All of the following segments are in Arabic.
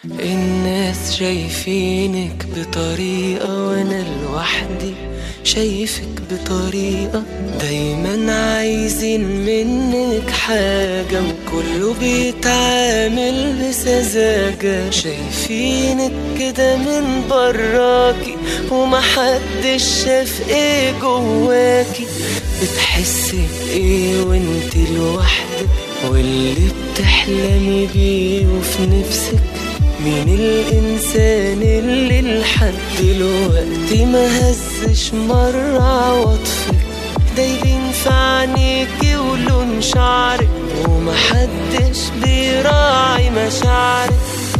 الناس شايفينك بطريقة وانا لوحدي شايفك بطريقة، دايما عايزين منك حاجة وكله بيتعامل بسذاجة. شايفينك كده من براكي ومحدش شاف ايه جواكي. بتحسي بايه وانت لوحدك واللي بتحلمي بيه وفي نفسك؟ مين الإنسان اللي لحد دلوقتي ما هزش مرة عواطفك؟ دايبين في عينيكي ولون شعرك ومحدش بيراعي مشاعرك.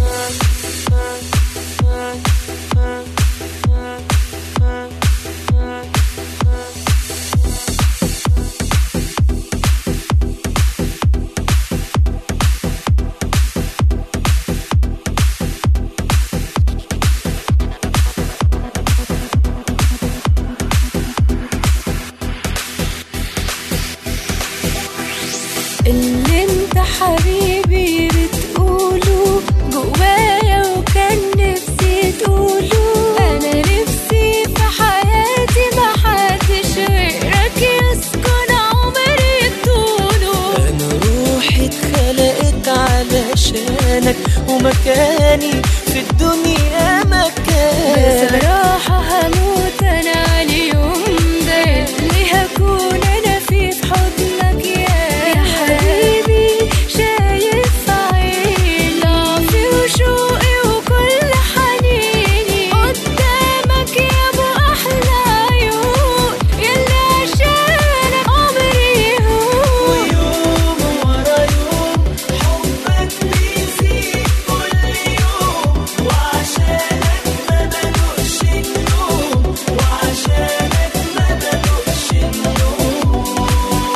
اللي انت حبيبي بتقوله جوايا وكان نفسي تقوله. انا نفسي في حياتي محدش غيرك يسكن عمري بطوله. انا روحي اتخلقت علشانك ومكاني في الدنيا مكانك. بصراحة هموت انا على اليوم ده اللي هكون انا فيه في حضنك يا حبيبي. شايف في عيني ضعفي وشوقي وكل حنيني قدامك يا ابو احلى عيون يلي عشانك عمري يهون. ويوم ورا يوم حبك بيزيد كل يوم، وعشانك ما بدوقش النوم، وعشانك ما بدوقش النوم.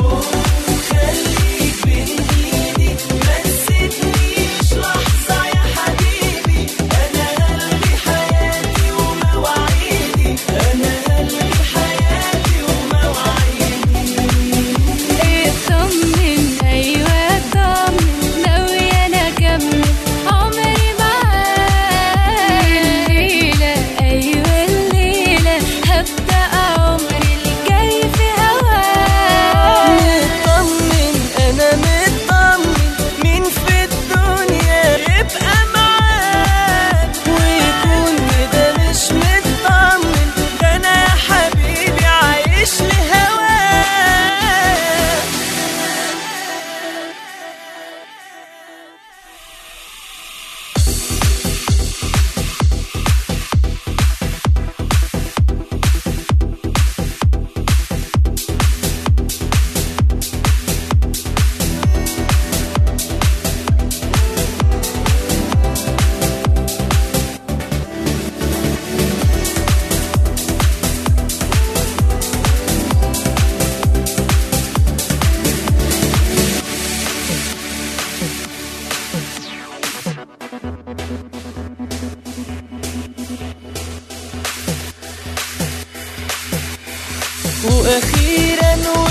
خليك بين ايدي ما تسيبنيش لحظة يا حبيبي. انا قلبي حياتي ومواعيدي، انا قلبي حياتي ومواعيدي. اطمن ايوه اطمن ناوية انا اكمل عمري معاك. الليلة ايوه الليلة هبدأ عمري الجاي في هواك. مطمن انا مطمن مين في الدنيا يبقى معاك ويكون كده مش مطمن. ده انا يا حبيبي عايش لهواك. واخيرا